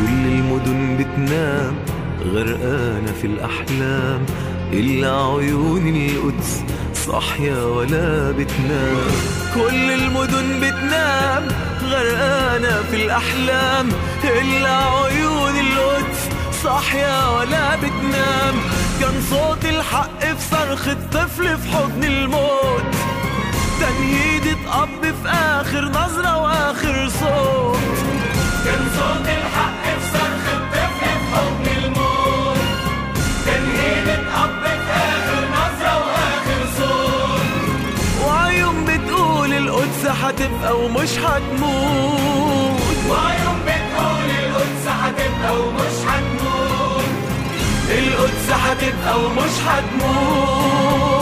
كل المدن بتنام غرقانة في الأحلام، إلا عيون القدس صاحية ولا بتنام. كل المدن بتنام غرقانة في الأحلام، إلا عيون القدس صاحية ولا بتنام. كان صوت الحق في صرخة طفل في حضن الموت، تنهيدة أب في آخر نظرة وآخر صوت. كان صوت الحق في صرخة طفل في حضن الموت، تنهيدة أب في آخر نظرة وآخر صوت. وعيون بتقول القدس حتبقى ومش حتموت، وعيون بتقول القدس حتبقى ومش حتموت، القدس حتبقى ومش حتموت.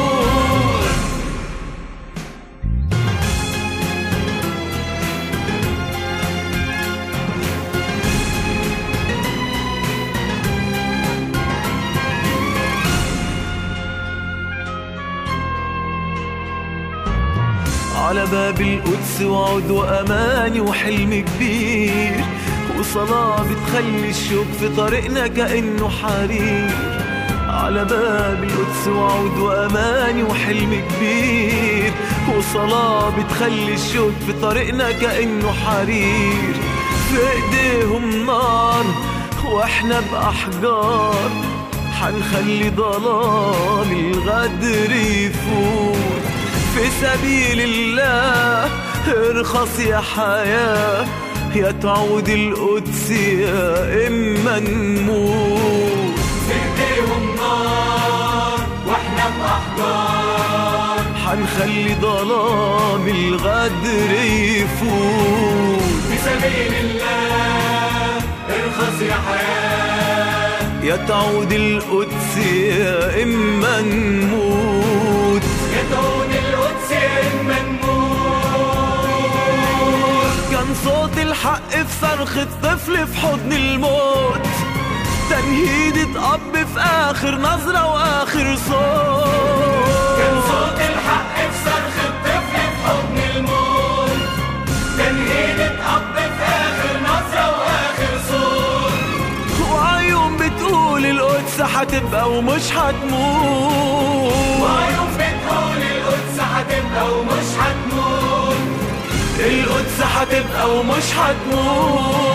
على باب القدس وعود وأماني وحلم كبير، وصلاة بتخلي الشوق في طريقنا كأنه حرير. على باب القدس وعود وأماني وحلم كبير، وصلاة بتخلي الشوق في طريقنا كأنه حرير. في ايديهم نار واحنا بأحجار، حنخلي ظلام الغدر يفوت. في سبيل الله ارخص يا حياة، يا تعود القدس يا إما نموت. في ايديهم نار واحنا بأحجار، حنخلي ظلام الغدر يفوت. في سبيل الله ارخص يا حياة، يا تعود القدس يا إما نموت، يا تعود القدس يا إما نموت. كان صوت الحق في صرخة طفل في حضن الموت، تنهيدة أب في آخر نظرة وآخر صوت. كان صوت الحق في صرخة طفل في حضن الموت، تنهيدة أب في آخر نظرة وآخر صوت. وعيون بتقول القدس حتبقى ومش حتموت، وعيون بتقول القدس حتبقى ومش حتموت، القدس حتبقى ومش حتموت.